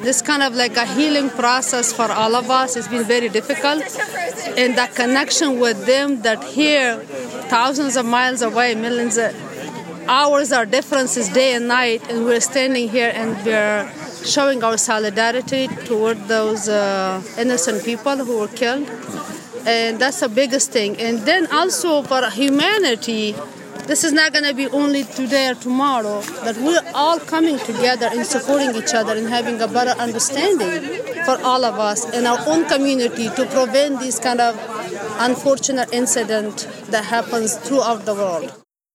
this kind of like a healing process for all of us. It's been very difficult. And that connection with them that here, thousands of miles away, millions of hours our differences day and night, and we're standing here and we're showing our solidarity toward those innocent people who were killed. And that's the biggest thing. And then also for humanity, this is not going to be only today or tomorrow, that we're all coming together and supporting each other and having a better understanding for all of us in our own community to prevent these kind of unfortunate incidents that happens throughout the world.